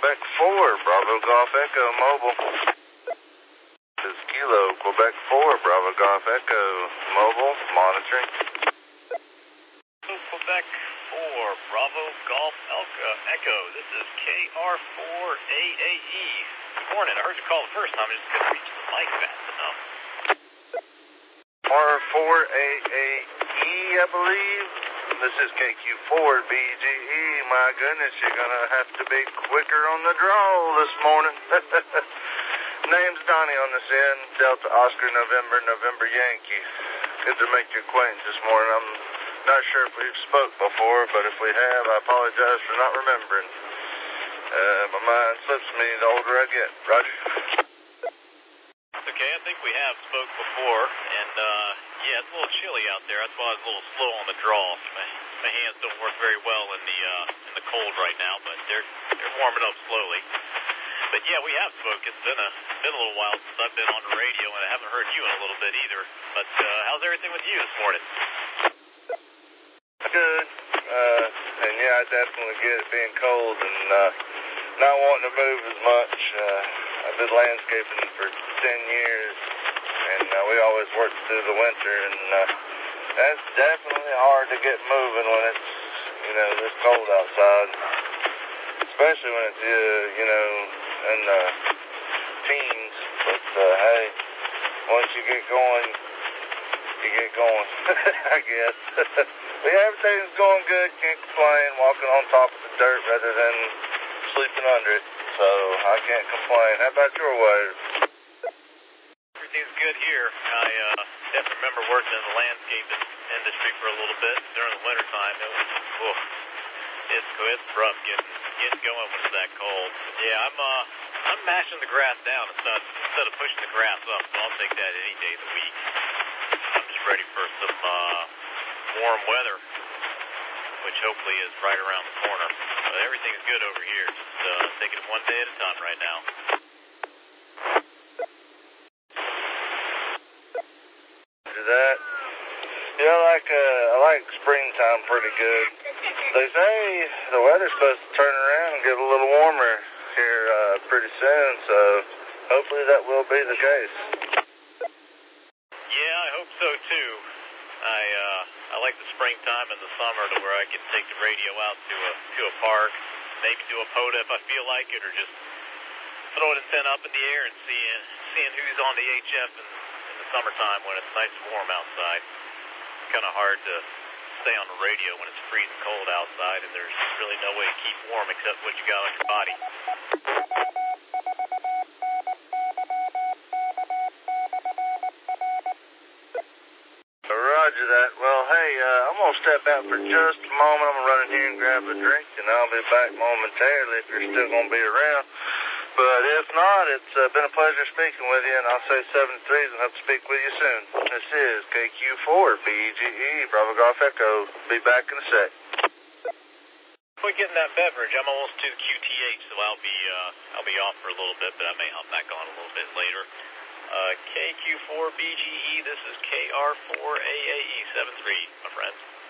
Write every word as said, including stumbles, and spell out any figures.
Quebec four, Bravo Golf Echo Mobile. This is Kilo, Quebec four, Bravo Golf Echo Mobile, monitoring. Quebec four, Bravo Golf Elka Echo. This is K R four A A E. Good morning. I heard you call the first time. I just couldn't reach the mic fast enough. R four A A E, I believe. This is K Q four B G E. My goodness, you're going to have to be quicker on the draw this morning. Name's Donnie on this end, Delta Oscar November, November Yankee. Good to make your acquaintance this morning. I'm not sure if we've spoke before, but if we have, I apologize for not remembering. Uh, my mind slips me the older I get. Roger. Okay, I think we have spoke before, and uh, yeah, it's a little chilly out there. That's why I was a little slow on the draw. My, my hands don't work very well in the uh, in the cold right now, but they're they're warming up slowly. But yeah, we have spoke. It's been a been a little while since I've been on the radio, and I haven't heard you in a little bit either. But uh, how's everything with you this morning? Good. Uh, and yeah, I definitely get it being cold and uh, not wanting to move as much. Uh, I've been landscaping for ten years, and uh, we always worked through the winter, and uh, that's definitely hard to get moving when it's, you know, this cold outside, especially when it's, uh, you know, in the teens. But uh, hey, once you get going, you get going, I guess. But yeah, everything's going good, can't complain, walking on top of the dirt rather than sleeping under it, so I can't complain. How about your way? Everything's good here. I uh, definitely remember working in the landscaping industry for a little bit during the wintertime. It was, whew, it's, it's rough getting, getting going when it's that cold. Yeah, I'm uh, I'm mashing the grass down instead, instead of pushing the grass up, so I'll take that any day of the week. I'm just ready for some uh, warm weather, which hopefully is right around the corner. But everything's good over here. Just uh, taking it one day at a time right now. Do that. Yeah, I like uh, I like springtime pretty good. They say the weather's supposed to turn around and get a little warmer here uh, pretty soon, so hopefully that will be the case. Yeah, I hope so too. I uh, I like the springtime and the summer to where I can take the radio out to a to a park, maybe do a POTA if I feel like it, or just throw an antenna up in the air and seeing seeing who's on the H F in, in the summertime when it's nice and warm outside. It's kind of hard to stay on the radio when it's freezing cold outside, and there's really no way to keep warm except what you got on your body. Roger that. Well, hey, uh, I'm going to step out for just a moment. I'm going to run in here and grab a drink, and I'll be back momentarily if you're still going to be around. But if not, it's uh, been a pleasure speaking with you, and I'll say seven threes and hope to speak with you soon. This is K Q four B G E, Bravo Golf Echo. Be back in a sec. We're getting that beverage. I'm almost to the Q T H, so I'll be uh, I'll be off for a little bit, but I may hop back on a little bit later. Uh, K Q four B G E, this is K R four A A E seven three, my friends.